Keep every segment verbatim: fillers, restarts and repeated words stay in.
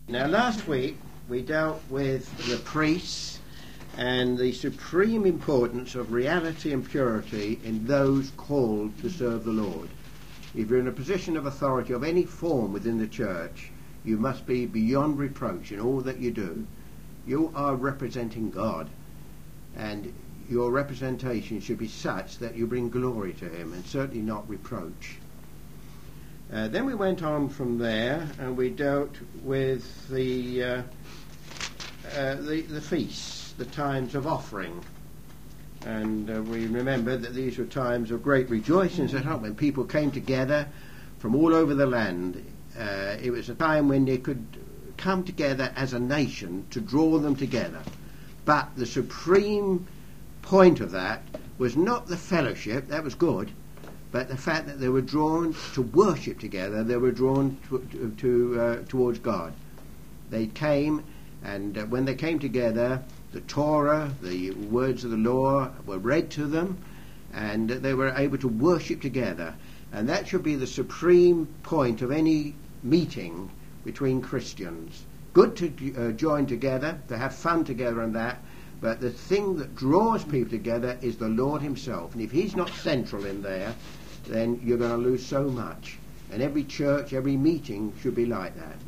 Now, last week we dealt with the priests and the supreme importance of reality and purity in those called to serve the Lord. If you're in a position of authority of any form within the church, you must be beyond reproach in all that you do. You are representing God, and your representation should be such that you bring glory to him and certainly not reproach. Uh, then we went on from there and we dealt with the, uh, uh, the, the feasts, the times of offering. And uh, we remember that these were times of great rejoicings at home when people came together from all over the land. Uh, it was a time when they could come together as a nation to draw them together. But the supreme point of that was not the fellowship, that was good, but the fact that they were drawn to worship together, they were drawn to, to, to uh, towards God. They came, and uh, when they came together, the Torah, the words of the law were read to them, and they were able to worship together. And that should be the supreme point of any meeting between Christians. Good to uh, join together, to have fun together and that, but the thing that draws people together is the Lord himself. And if he's not central in there, then you're going to lose so much. And every church, every meeting should be like that.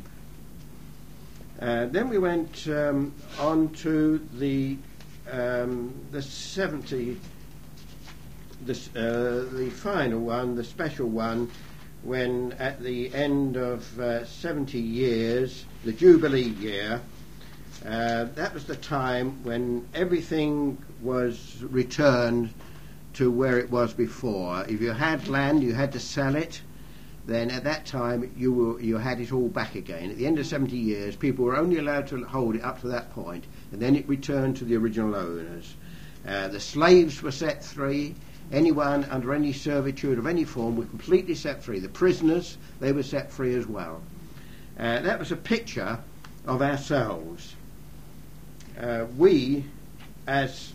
Uh, then we went um, on to the um, the seventy, the, uh, the final one, the special one, when at the end of uh, seventy years, the Jubilee year, uh, that was the time when everything was returned to where it was before. If you had land, you had to sell it. Then at that time you were, you had it all back again. At the end of seventy years, people were only allowed to hold it up to that point, and then it returned to the original owners. Uh, the slaves were set free. Anyone under any servitude of any form were completely set free. The prisoners, they were set free as well. Uh, that was a picture of ourselves. Uh, we, as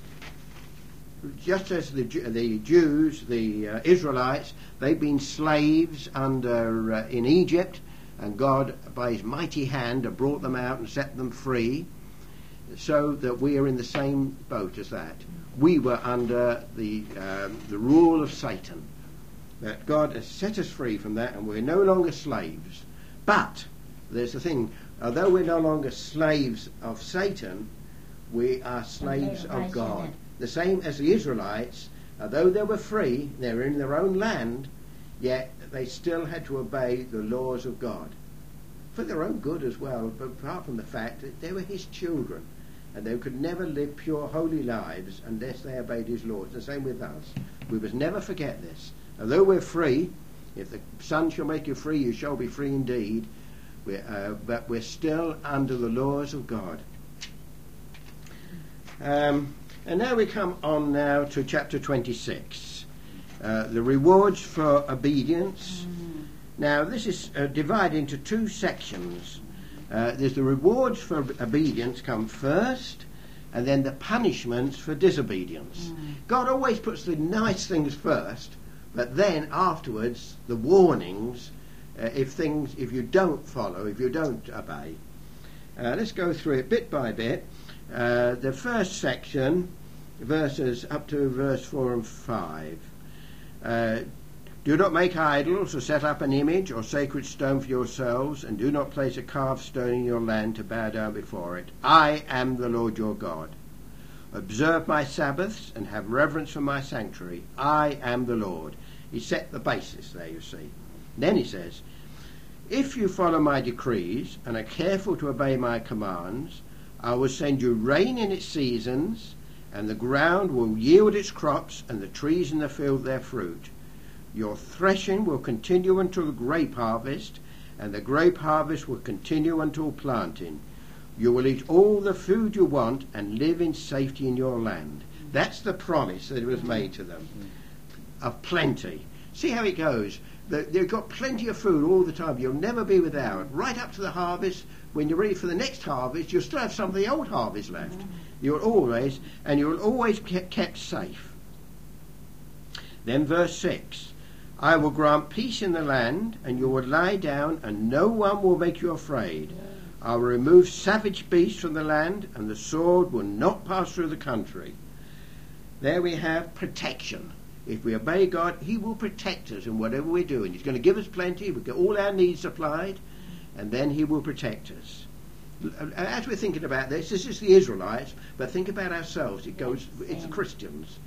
just as the, the Jews, the uh, Israelites, they've been slaves under uh, in Egypt, and God, by his mighty hand, have brought them out and set them free, so that we are in the same boat as that. We were under the um, the rule of Satan, that God has set us free from that, and we're no longer slaves. But there's the thing, although we're no longer slaves of Satan, we are slaves of God. The same as the Israelites, although they were free, they were in their own land, yet they still had to obey the laws of God. For their own good as well, but apart from the fact that they were his children, and they could never live pure, holy lives unless they obeyed his laws. The same with us. We must never forget this. Although we're free, if the Son shall make you free, you shall be free indeed, we're, uh, but we're still under the laws of God. Um... And now we come on now to chapter twenty-six, uh, the rewards for obedience. Mm. Now this is uh, divided into two sections. Uh, there's the rewards for obedience come first, and then the punishments for disobedience. Mm. God always puts the nice things first, but then afterwards the warnings uh, if things if you don't follow, if you don't obey. Uh, let's go through it bit by bit. Uh, the first section, verses up to verse four and five. Uh, do not make idols or set up an image or sacred stone for yourselves, and do not place a carved stone in your land to bow down before it. I am the Lord your God. Observe my Sabbaths and have reverence for my sanctuary. I am the Lord. He set the basis there, you see. Then he says, if you follow my decrees and are careful to obey my commands, I will send you rain in its seasons, and the ground will yield its crops, and the trees in the field their fruit. Your threshing will continue until the grape harvest, and the grape harvest will continue until planting. You will eat all the food you want and live in safety in your land. That's the promise that was made to them, of plenty. See how it goes. They've got plenty of food all the time. You'll never be without. Right up to the harvest, when you're ready for the next harvest, you'll still have some of the old harvest left. You'll always, and you'll always be kept safe. Then verse six. I will grant peace in the land, and you will lie down, and no one will make you afraid. I will remove savage beasts from the land, and the sword will not pass through the country. There we have protection. If we obey God, he will protect us in whatever we're doing. He's going to give us plenty. We'll get all our needs supplied, and then he will protect us. As we're thinking about this, this is the Israelites, but think about ourselves. It goes, it's the Christians.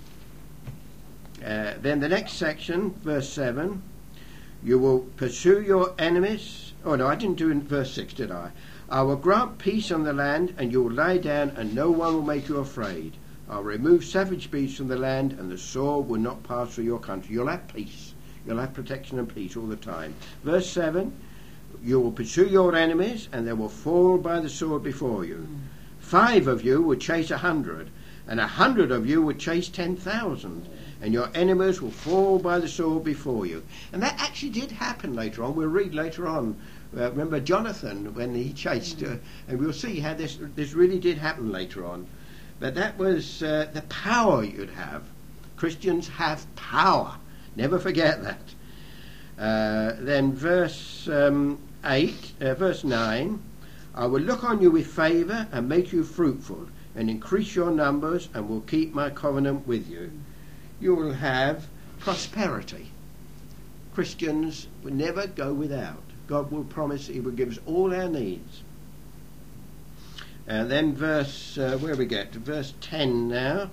Uh, then the next section, verse seven, you will pursue your enemies. Oh no, I didn't do in verse six, did I? I will grant peace on the land, and you will lie down, and no one will make you afraid. I'll remove savage beasts from the land, and the sword will not pass through your country. You'll have peace. You'll have protection and peace all the time. Verse seven, you will pursue your enemies, and they will fall by the sword before you. Five of you will chase a hundred, and a hundred of you will chase ten thousand, and your enemies will fall by the sword before you. And that actually did happen later on. We'll read later on. Uh, remember Jonathan when he chased, uh, and we'll see how this this really did happen later on. But that was uh, the power you'd have. Christians have power. Never forget that. Uh, then verse um, eight, uh, verse nine, I will look on you with favour and make you fruitful and increase your numbers and will keep my covenant with you. You will have prosperity. Christians will never go without. God will promise he will give us all our needs. And then verse, uh, where we get to verse ten now.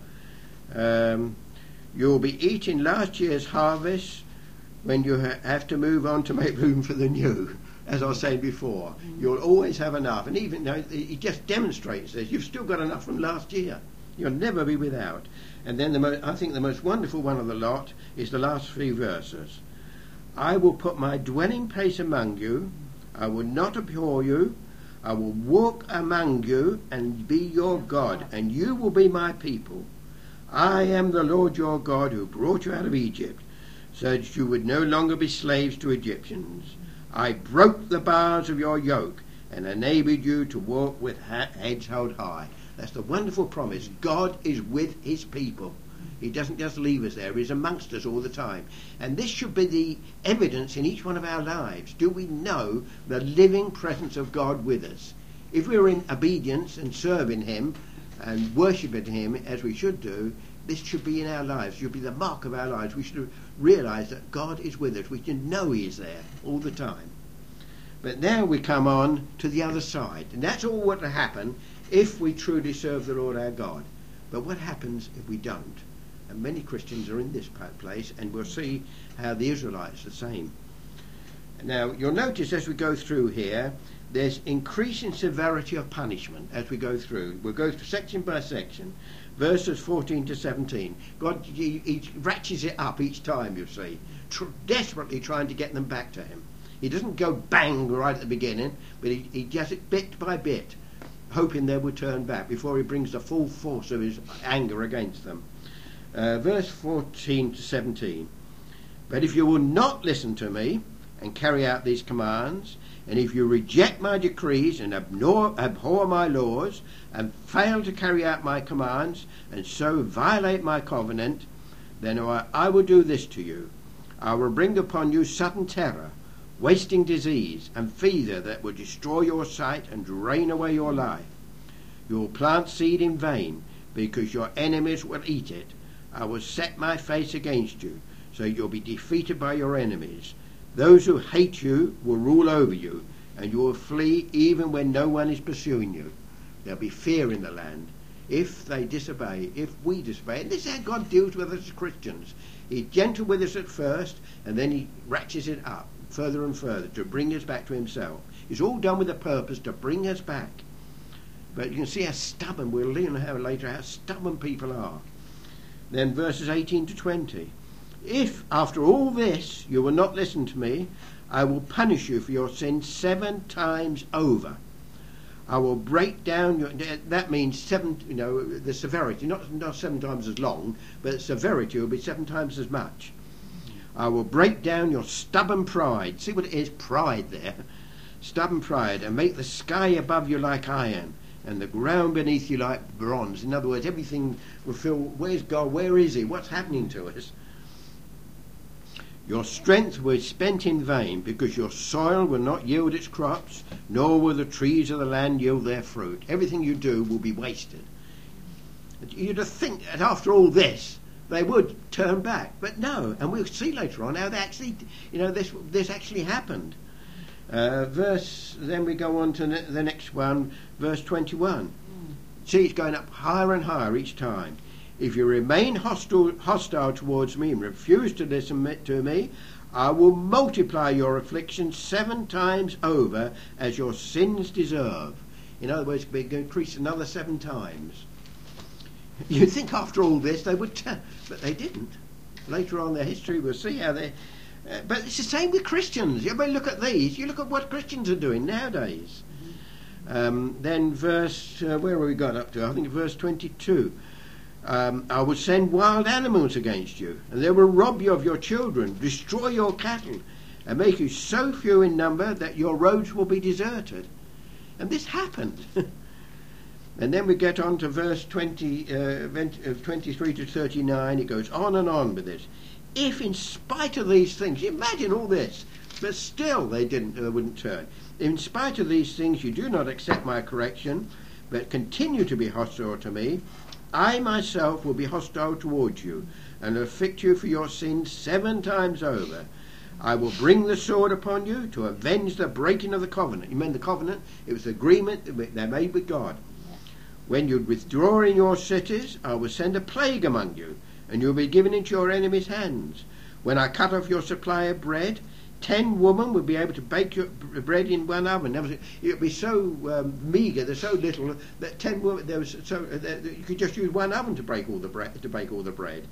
Um, you'll be eating last year's harvest when you ha- have to move on to make room for the new. As I was saying before, you'll always have enough. And even though it just demonstrates this, you've still got enough from last year. You'll never be without. And then the mo- I think the most wonderful one of the lot is the last three verses. I will put my dwelling place among you. I will not abhor you. I will walk among you and be your God, and you will be my people. I am the Lord your God who brought you out of Egypt, so that you would no longer be slaves to Egyptians. I broke the bars of your yoke and enabled you to walk with heads held high. That's the wonderful promise. God is with his people. He doesn't just leave us there. He's amongst us all the time. And this should be the evidence in each one of our lives. Do we know the living presence of God with us? If we're in obedience and serving him and worshipping him as we should do, this should be in our lives. It should be the mark of our lives. We should realise that God is with us. We should know he is there all the time. But now we come on to the other side. And that's all what will happen if we truly serve the Lord our God. But what happens if we don't? And many Christians are in this place, and we'll see how the Israelites are the same. Now, you'll notice as we go through here, there's increasing severity of punishment as we go through. We'll go through section by section, verses fourteen to seventeen. God, he, he ratchets it up each time, you see, tr- desperately trying to get them back to him. He doesn't go bang right at the beginning, but he, he does it bit by bit, hoping they will turn back before he brings the full force of his anger against them. Uh, verse fourteen to seventeen. But if you will not listen to me and carry out these commands, and if you reject my decrees and abhor, abhor my laws and fail to carry out my commands and so violate my covenant, then I, I will do this to you. I will bring upon you sudden terror, wasting disease and fever that will destroy your sight and drain away your life. You will plant seed in vain because your enemies will eat it. I will set my face against you, so you'll be defeated by your enemies. Those who hate you will rule over you, and you will flee even when no one is pursuing you. There'll be fear in the land if they disobey, if we disobey. And this is how God deals with us as Christians. He's gentle with us at first, and then he ratchets it up further and further to bring us back to himself. It's all done with a purpose to bring us back. But you can see how stubborn, we'll learn how later, how stubborn people are. Then verses eighteen to twenty. If, after all this, you will not listen to me, I will punish you for your sins seven times over. I will break down your... That means seven, you know, the severity, not, not seven times as long, but the severity will be seven times as much. I will break down your stubborn pride. See what it is? Pride there. Stubborn pride, and make the sky above you like iron, and the ground beneath you like bronze. In other words, everything will feel, where's God? Where is he? What's happening to us? Your strength was spent in vain, because your soil will not yield its crops, nor will the trees of the land yield their fruit. Everything you do will be wasted. You'd think that after all this, they would turn back, but no. And we'll see later on how they actually, you know, this this actually happened. Uh, verse. Then we go on to ne- the next one, verse twenty-one. Mm. See, it's going up higher and higher each time. If you remain hostile, hostile towards me and refuse to listen to me, I will multiply your afflictions seven times over as your sins deserve. In other words, we're going to increase another seven times. You'd think after all this they would turn, but they didn't. Later on in their history we'll see how they... Uh, but it's the same with Christians. You look at these, you look at what Christians are doing nowadays. Mm-hmm. Um, then verse... Uh, where have we got up to? I think verse twenty-two. Um, I will send wild animals against you, and they will rob you of your children, destroy your cattle, and make you so few in number that your roads will be deserted. And this happened. And then we get on to verse twenty, uh, twenty-three to thirty-nine. It goes on and on with this. If in spite of these things, imagine all this, but still they didn't, uh, wouldn't turn. In spite of these things, you do not accept my correction, but continue to be hostile to me, I myself will be hostile towards you, and afflict you for your sins seven times over. I will bring the sword upon you to avenge the breaking of the covenant. You remember the covenant? It was the agreement that they made with God. When you withdraw in your cities, I will send a plague among you, and you will be given into your enemies' hands. When I cut off your supply of bread, ten women will be able to bake your bread in one oven. It would be so um, meagre, there's so little that ten women there was so uh, you could just use one oven to break all the bread to bake all the bread.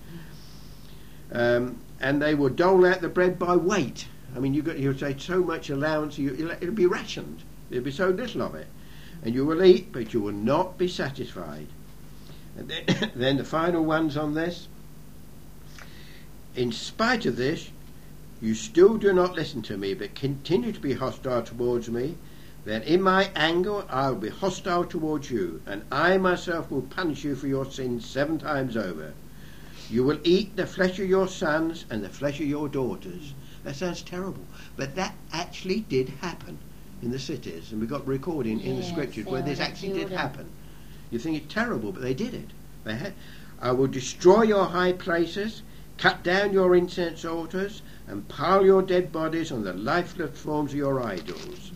Um, and they will dole out the bread by weight. I mean, you got you say so much allowance, you, it'll be rationed. There'll be so little of it. And you will eat, but you will not be satisfied. And then, then the final ones on this. In spite of this, you still do not listen to me, but continue to be hostile towards me. Then in my anger I will be hostile towards you, and I myself will punish you for your sins seven times over. You will eat the flesh of your sons and the flesh of your daughters. That sounds terrible, but that actually did happen in the cities, and we've got recording in yes, the scriptures where this actually did happen. You think it's terrible, but they did it. They had. I will destroy your high places, cut down your incense altars, and pile your dead bodies on the lifeless forms of your idols.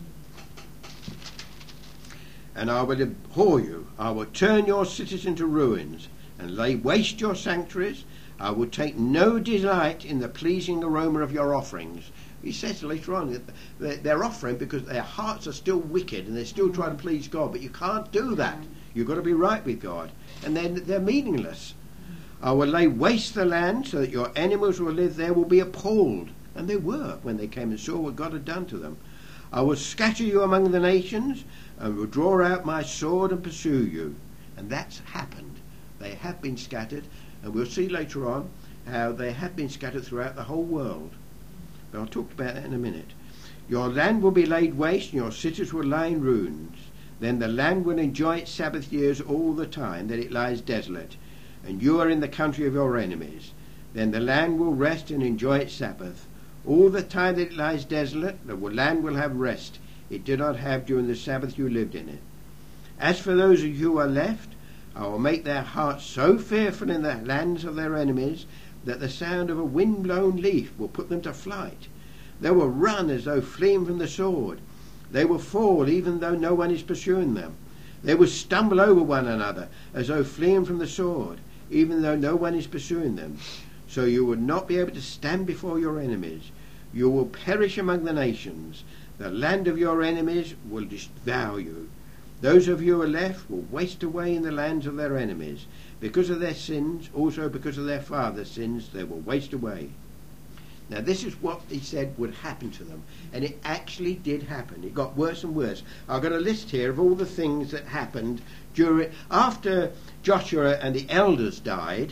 And I will abhor you. I will turn your cities into ruins, and lay waste your sanctuaries. I will take no delight in the pleasing aroma of your offerings. He says later on that they're offering because their hearts are still wicked and they're still trying to please God, but you can't do that. You've got to be right with God, and then they're meaningless. I will lay waste the land so that your animals who will live there will be appalled, and they were when they came and saw what God had done to them. I will scatter you among the nations and will draw out my sword and pursue you. And that's happened. They have been scattered, and we'll see later on how they have been scattered throughout the whole world. But I'll talk about that in a minute. Your land will be laid waste, and your cities will lie in ruins. Then the land will enjoy its Sabbath years all the time that it lies desolate, and you are in the country of your enemies. Then the land will rest and enjoy its Sabbath. All the time that it lies desolate, the land will have rest it did not have during the Sabbath you lived in it. As for those of you who are left, I will make their hearts so fearful in the lands of their enemies that the sound of a wind-blown leaf will put them to flight. They will run as though fleeing from the sword. They will fall even though no one is pursuing them. They will stumble over one another as though fleeing from the sword, even though no one is pursuing them. So you will not be able to stand before your enemies. You will perish among the nations. The land of your enemies will devour you. Those of you who are left will waste away in the lands of their enemies. Because of their sins, also because of their fathers' sins, they will waste away. Now this is what he said would happen to them. And it actually did happen. It got worse and worse. I've got a list here of all the things that happened during, after Joshua and the elders died.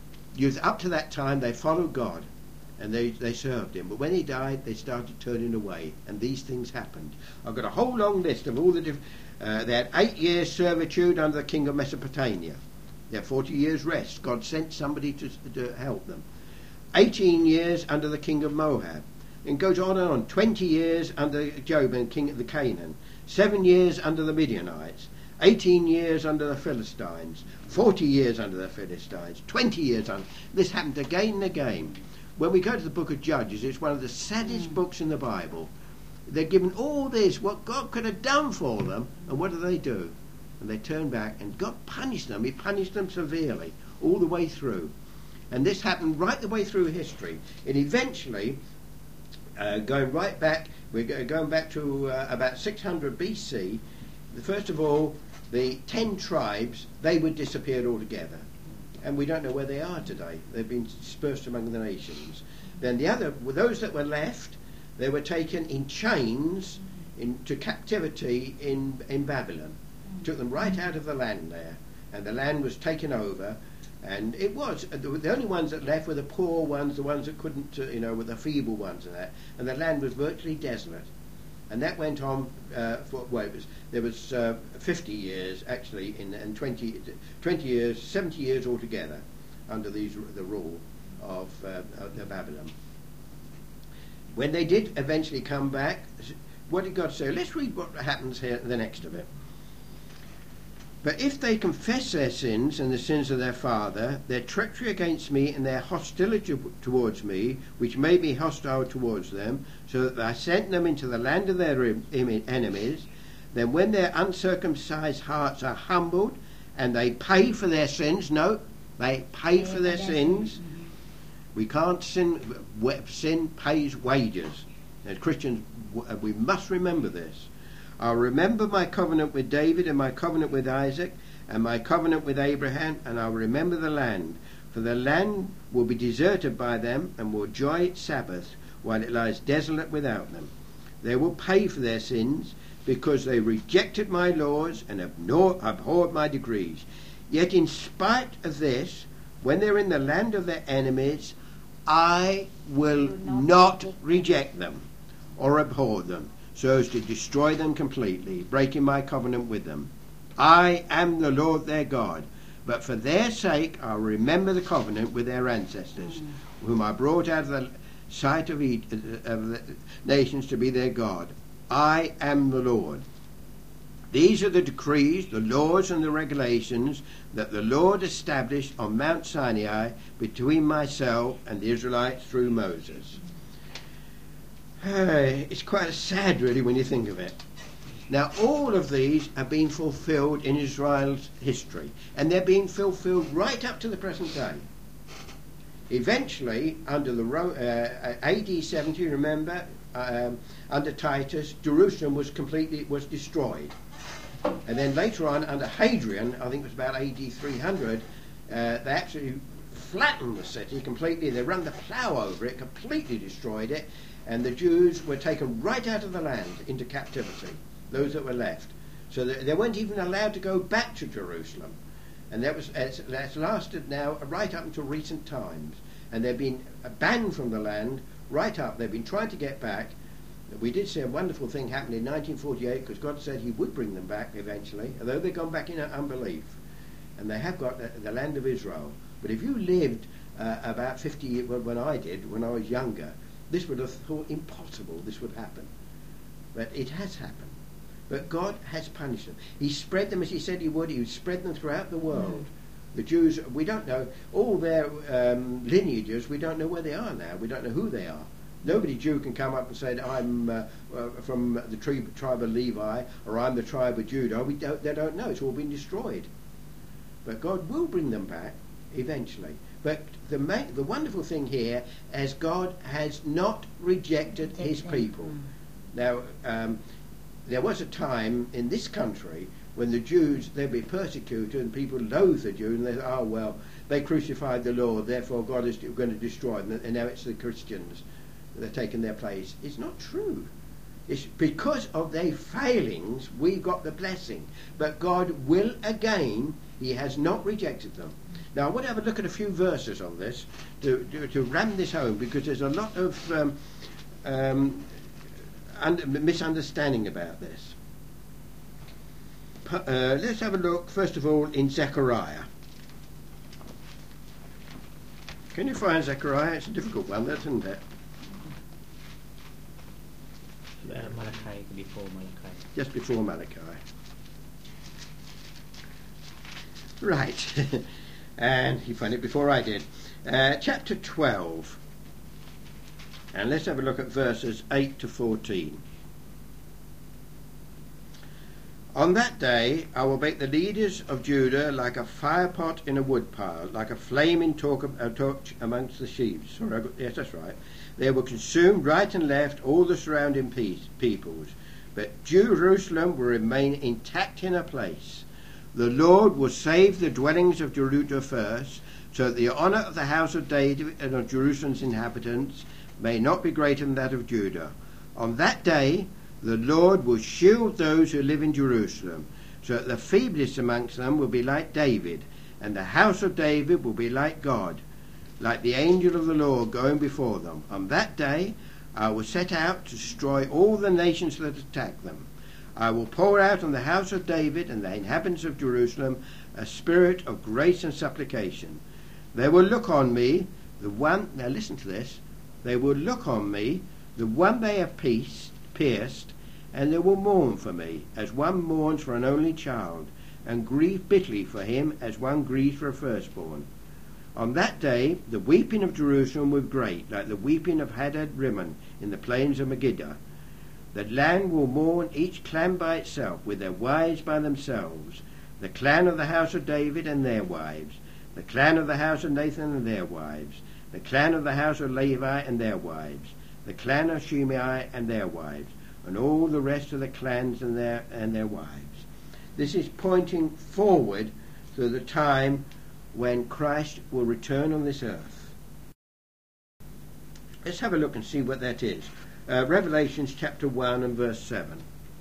Up to that time they followed God and they, they served him. But when he died, they started turning away. And these things happened. I've got a whole long list of all the different... Uh, they had eight years servitude under the king of Mesopotamia. They had forty years rest. God sent somebody to, to help them. eighteen years under the king of Moab. And goes on and on. twenty years under Jobab, king of the Canaan. Seven years under the Midianites. eighteen years under the Philistines. forty years under the Philistines. twenty years under... This happened again and again. When we go to the book of Judges, it's one of the saddest mm. books in the Bible. They're given all this, what God could have done for them, and what do they do? And they turn back, and God punished them. He punished them severely, all the way through. And this happened right the way through history. And eventually, uh, going right back, we're going back to uh, about six hundred B C, first of all, the ten tribes, they were disappeared altogether. And we don't know where they are today. They've been dispersed among the nations. Then the other, those that were left, they were taken in chains into captivity in, in Babylon. Took them right out of the land there. And the land was taken over. And it was, the only ones that left were the poor ones, the ones that couldn't, uh, you know, were the feeble ones and that. And the land was virtually desolate. And that went on uh, for, well, it was, there was uh, fifty years, actually, in, and twenty, twenty years, seventy years altogether, under these, the rule of uh, uh, Babylon. When they did eventually come back, what did God say? Let's read what happens here, the next of it. But if they confess their sins and the sins of their father, their treachery against me and their hostility towards me, which made me hostile towards them, so that I sent them into the land of their enemies, then when their uncircumcised hearts are humbled and they pay for their sins, no, they pay for their sins. We can't sin, sin pays wages. As Christians, we must remember this. I'll remember my covenant with David and my covenant with Isaac and my covenant with Abraham, and I'll remember the land. For the land will be deserted by them and will enjoy its Sabbath while it lies desolate without them. They will pay for their sins because they rejected my laws and abhorred my decrees. Yet in spite of this, when they're in the land of their enemies, I will not reject them or abhor them, so as to destroy them completely, breaking my covenant with them. I am the Lord their God, but for their sake I'll remember the covenant with their ancestors, mm. whom I brought out of the sight of, e- of the nations to be their God. I am the Lord. These are the decrees, the laws and the regulations that the Lord established on Mount Sinai between myself and the Israelites through Moses. Uh, it's quite sad, really, when you think of it. Now, all of these have been fulfilled in Israel's history, and they're being fulfilled right up to the present day. Eventually, under the uh, A D seventy, remember, um, under Titus, Jerusalem was completely was destroyed, and then later on, under Hadrian, I think it was about A D three hundred, uh, they actually flattened the city completely. They ran the plough over it, completely destroyed it. And the Jews were taken right out of the land into captivity, those that were left. So they weren't even allowed to go back to Jerusalem. And that was that's lasted now right up until recent times. And they've been banned from the land right up. They've been trying to get back. We did see a wonderful thing happen in nineteen forty-eight, because God said he would bring them back eventually, although they've gone back in unbelief. And they have got the, the land of Israel. But if you lived uh, about fifty years, well, when I did, when I was younger, this would have thought impossible this would happen. But it has happened. But God has punished them. He spread them as he said he would. He would spread them throughout the world. Mm. The Jews, we don't know, all their um, lineages, we don't know where they are now. We don't know who they are. Nobody Jew can come up and say, I'm uh, uh, from the tri- tribe of Levi, or I'm the tribe of Judah. We don't, they don't know. It's all been destroyed. But God will bring them back eventually. But the ma- the wonderful thing here is God has not rejected his people. Now, um, there was a time in this country when the Jews, they'd be persecuted and people loathed the Jews, and they said, oh, well, they crucified the Lord, therefore God is going to destroy them, and now it's the Christians that are taking their place. It's not true. It's because of their failings we got the blessing. But God will again, he has not rejected them. Now I want to have a look at a few verses on this to, to, to ram this home, because there's a lot of um, um, under, misunderstanding about this. Uh, let's have a look first of all in Zechariah. Can you find Zechariah? It's a difficult one, that, isn't it? Uh, Malachi, before Malachi. Just before Malachi. Right. And he found it before I did. Uh, chapter twelve. And let's have a look at verses eight to fourteen. On that day I will make the leaders of Judah like a firepot in a woodpile, like a flaming torch, a torch amongst the sheaves. Sorry, I got, yes, that's right. They will consume right and left all the surrounding peace, peoples, but Jerusalem will remain intact in her place. The Lord will save the dwellings of Judah first, so that the honour of the house of David and of Jerusalem's inhabitants may not be greater than that of Judah. On that day the Lord will shield those who live in Jerusalem, so that the feeblest amongst them will be like David, and the house of David will be like God, like the angel of the Lord going before them. On that day I will set out to destroy all the nations that attack them. I will pour out on the house of David and the inhabitants of Jerusalem a spirit of grace and supplication. They will look on me, the one, now listen to this, they will look on me, the one they have peace, pierced, and they will mourn for me, as one mourns for an only child, and grieve bitterly for him, as one grieves for a firstborn. On that day the weeping of Jerusalem will be great, like the weeping of Hadad Rimmon in the plains of Megiddo. The land will mourn, each clan by itself, with their wives by themselves, the clan of the house of David and their wives, the clan of the house of Nathan and their wives, the clan of the house of Levi and their wives, the clan of Shimei and their wives, and all the rest of the clans and their and their wives. This is pointing forward to the time when Christ will return on this earth. Let's have a look and see what that is. Uh, Revelations chapter one and verse seven.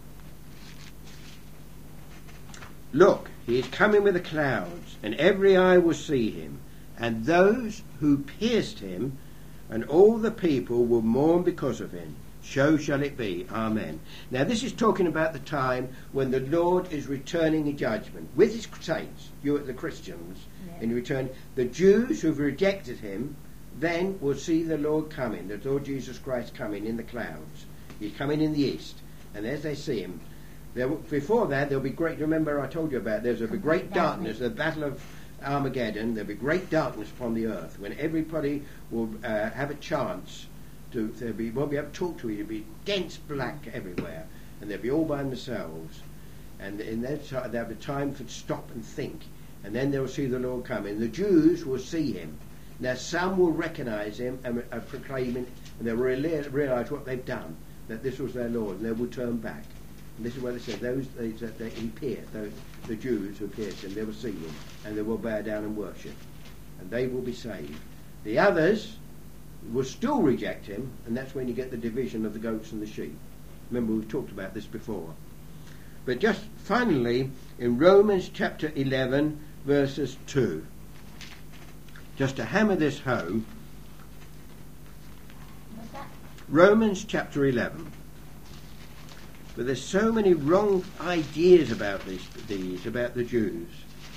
Look, he is coming with the clouds, and every eye will see him, and those who pierced him, and all the people will mourn because of him. So shall it be. Amen. Now this is talking about the time when the Lord is returning in judgment with his saints, you the Christians, yeah. In return. The Jews who've rejected him then will see the Lord coming, the Lord Jesus Christ coming in the clouds. He's coming in the east, and as they see him, there, before that there'll be great, remember I told you about, there's a great darkness, the battle of Armageddon, there'll be great darkness upon the earth, when everybody will uh, have a chance to, they'll be, won't be able to talk to you, there'll be dense black everywhere, and they'll be all by themselves, and in that time they'll have a time to stop and think, and then they'll see the Lord coming. The Jews will see him. Now some will recognise him and uh, proclaim him, and they'll realise what they've done, that this was their Lord, and they will turn back. And this is where they said those they, that they, he pierced, those, the Jews who pierced him, they will see him, and they will bow down and worship, and they will be saved. The others will still reject him, and that's when you get the division of the goats and the sheep. Remember, we've talked about this before. But just finally, in Romans chapter eleven, verses two, just to hammer this home, Romans chapter eleven. But there's so many wrong ideas about this, these, about the Jews.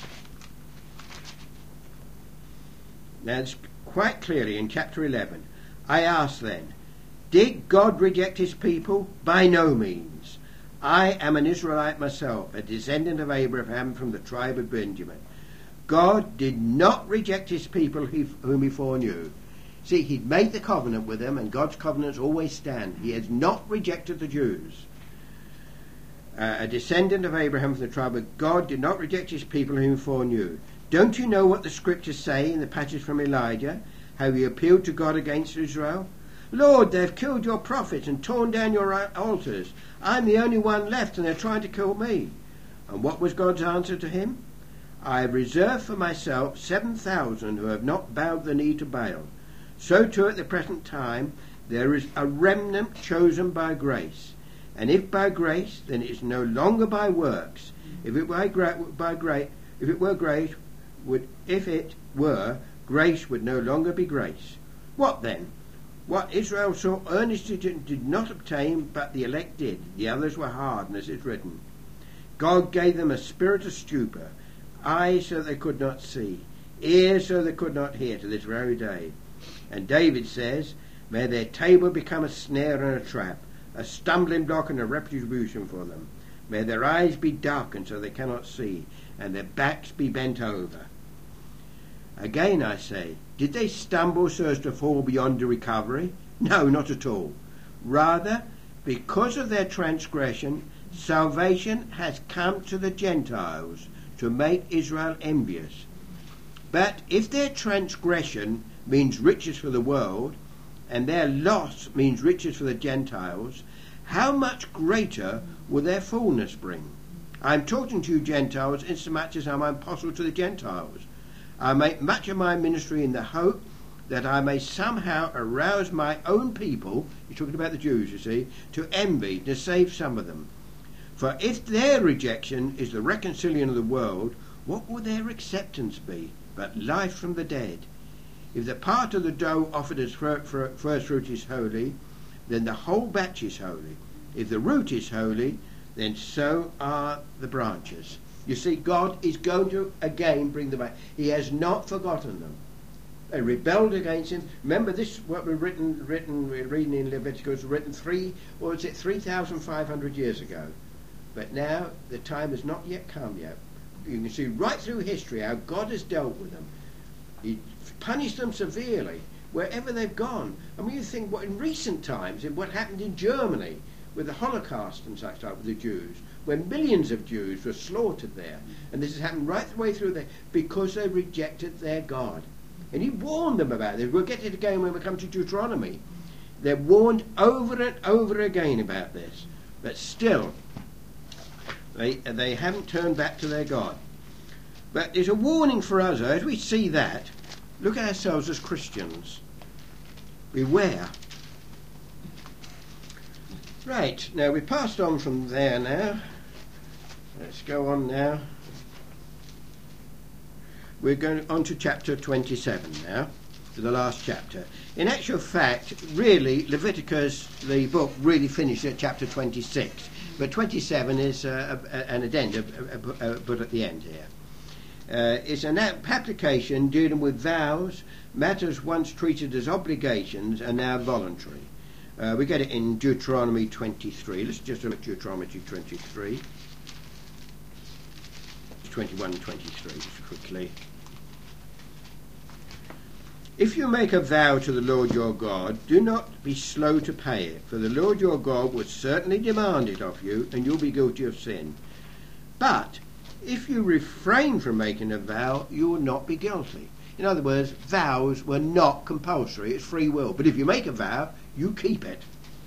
Now it's quite clearly in chapter eleven. I ask then, did God reject his people? By no means. I am an Israelite myself, a descendant of Abraham from the tribe of Benjamin. God did not reject his people whom he foreknew. See, he'd made the covenant with them, and God's covenants always stand. He has not rejected the Jews. Uh, a descendant of Abraham from the tribe of God did not reject his people whom he foreknew. Don't you know what the scriptures say in the passage from Elijah, how he appealed to God against Israel? Lord, they've killed your prophets and torn down your altars. I'm the only one left, and they're trying to kill me. And what was God's answer to him? I have reserved for myself seven thousand who have not bowed the knee to Baal. So too at the present time there is a remnant chosen by grace. And if by grace, then it is no longer by works. If it were gra- by grace, if it were grace, would if it were grace would no longer be grace. What then? What Israel sought earnestly did not obtain, but the elect did. The others were hardened, as it's written. God gave them a spirit of stupor, eyes so that they could not see, ears so they could not hear to this very day. And David says, may their table become a snare and a trap, a stumbling block and a retribution for them. May their eyes be darkened so they cannot see, and their backs be bent over. Again I say, did they stumble so as to fall beyond the recovery? No, not at all. Rather, because of their transgression, salvation has come to the Gentiles to make Israel envious. But if their transgression means riches for the world, and their loss means riches for the Gentiles, how much greater will their fullness bring? I am talking to you Gentiles insomuch as I am an apostle to the Gentiles. I make much of my ministry in the hope that I may somehow arouse my own people, you're talking about the Jews, you see, to envy, to save some of them. For if their rejection is the reconciliation of the world, what will their acceptance be but life from the dead? If the part of the dough offered as first fruit is holy, then the whole batch is holy. If the root is holy, then so are the branches. You see, God is going to again bring them back. He has not forgotten them. They rebelled against him. Remember, this what we're written, written, we're reading in Leviticus, written three, or is it three thousand five hundred years ago? But now the time has not yet come yet. You can see right through history how God has dealt with them. He punished them severely wherever they've gone. And when you think what in recent times, in what happened in Germany with the Holocaust and such like with the Jews, when millions of Jews were slaughtered there, and this has happened right the way through there because they rejected their God. And he warned them about this. We'll get it again when we come to Deuteronomy. They're warned over and over again about this. But still, they, they haven't turned back to their God. But there's a warning for us, as we see that, look at ourselves as Christians. Beware. Right, now we passed on from there now. Let's go on now. We're going on to chapter twenty-seven now, to the last chapter. In actual fact, really, Leviticus, the book, really finished at chapter twenty-six. But twenty-seven is uh, a, a, an addendum, uh, uh, put at the end here. Uh, it's an application dealing with vows, matters once treated as obligations are now voluntary. Uh, we get it in Deuteronomy twenty-three. Let's just look at Deuteronomy twenty-three. twenty-one and twenty-three, just quickly. If you make a vow to the Lord your God, do not be slow to pay it, for the Lord your God will certainly demand it of you, and you'll be guilty of sin. But if you refrain from making a vow, you will not be guilty. In other words, vows were not compulsory, it's free will. But if you make a vow, you keep it.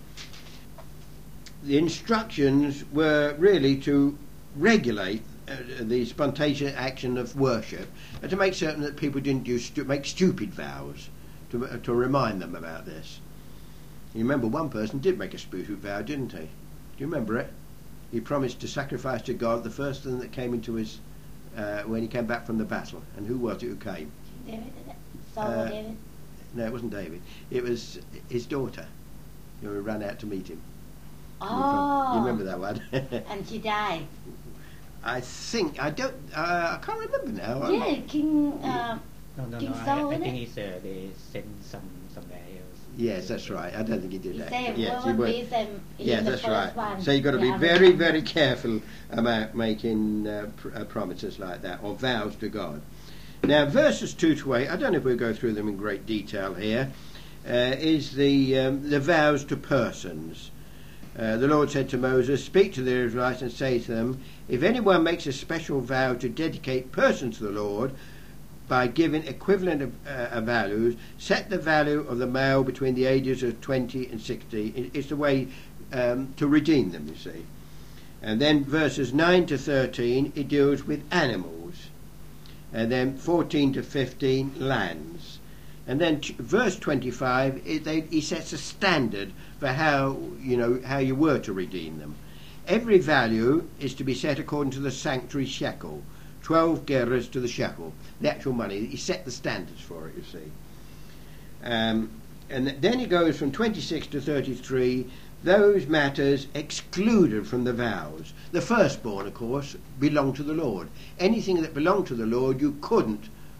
The instructions were really to regulate uh, the spontaneous action of worship, and to make certain that people didn't do stu- make stupid vows, to, uh, to remind them about this. You remember one person did make a stupid vow, didn't he? Do you remember it? He promised to sacrifice to God the first thing that came into his, uh, when he came back from the battle. And who was it who came? David, is it? Saul or Uh, David? No, it wasn't David. It was his daughter who ran out to meet him. Oh. You remember that one? And she died. I think, I don't, uh, I can't remember now. I'm Yeah, not- King, uh, No, no, King no. Saul, I, I isn't think it? it's uh, they send some somewhere else. Yes, that's right. I don't think he did he that. said, Yes, well, he was. be them Yeah, in the that's first right. one. So you've got to Yeah, be I very, remember. very careful about making uh, pr- uh, promises like that, or vows to God. Now, verses two to eight, I don't know if we'll go through them in great detail here, uh, is the, um, the vows to persons. Uh, the Lord said to Moses, speak to the Israelites and say to them, if anyone makes a special vow to dedicate persons to the Lord by giving equivalent of, uh, of values, set the value of the male between the ages of twenty and sixty. It, it's the way um, to redeem them, you see. And then verses nine to thirteen, it deals with animals. And then fourteen to fifteen, lands. And then t- verse twenty-five, it, they, he sets a standard for how, you know, how you were to redeem them. Every value is to be set according to the sanctuary shekel, twelve gerahs to the shekel, the actual money. He set the standards for it, you see. Um, and th- then he goes from twenty-six to thirty-three, those matters excluded from the vows. The firstborn, of course, belonged to the Lord. Anything that belonged to the Lord, you couldn't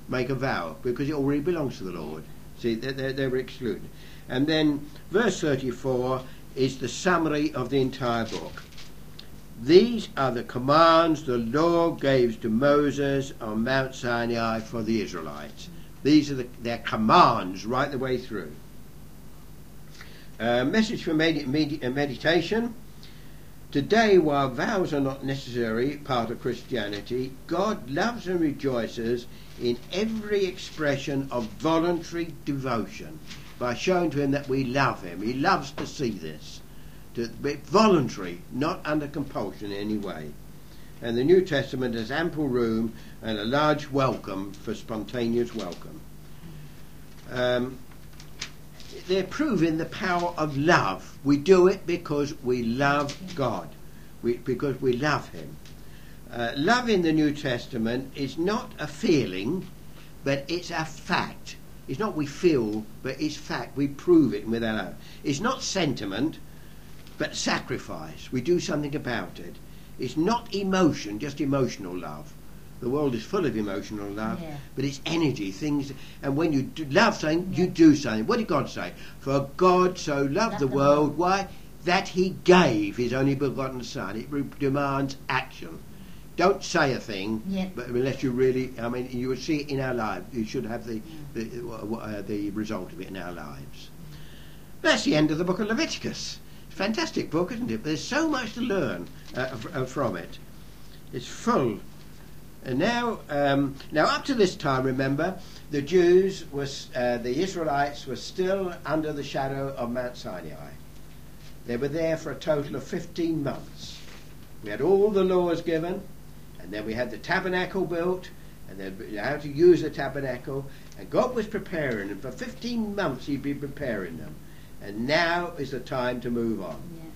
make a vow because it already belongs to the Lord. See, they, they, they were excluded. And then verse thirty-four is the summary of the entire book. These are the commands the Lord gave to Moses on Mount Sinai for the Israelites. These are the, their commands right the way through. Uh, message for med- med- meditation. Today, while vows are not necessary part of Christianity, God loves and rejoices in every expression of voluntary devotion by showing to him that we love him. He loves to see this. To be voluntary, not under compulsion in any way. And the New Testament has ample room and a large welcome for spontaneous welcome. Um, they're proving the power of love. We do it because we love God, we, because we love him. Uh, love in the New Testament is not a feeling, but it's a fact. It's not we feel, but it's fact. We prove it with our love. It's not sentiment, but sacrifice. We do something about it. It's not emotion, just emotional love. The world is full of emotional love, Yeah. but it's energy, things. And when you do love something, you Yeah. do something. What did God say? For God so loved Loved the the world. world. Why? That he gave his only begotten Son. It re- demands action. Don't say a thing, Yeah. but unless you really, I mean, you will see it in our lives. You should have the the, uh, the result of it in our lives. That's the end of the book of Leviticus. It's a fantastic book, isn't it? There's so much to learn uh, f- uh, from it. It's full. And now, um, now up to this time, remember, the Jews, was, uh, the Israelites were still under the shadow of Mount Sinai. They were there for a total of fifteen months. We had all the laws given, and then we had the tabernacle built, and then how to use the tabernacle, and God was preparing them. For fifteen months he'd been preparing them. And now is the time to move on. Yeah.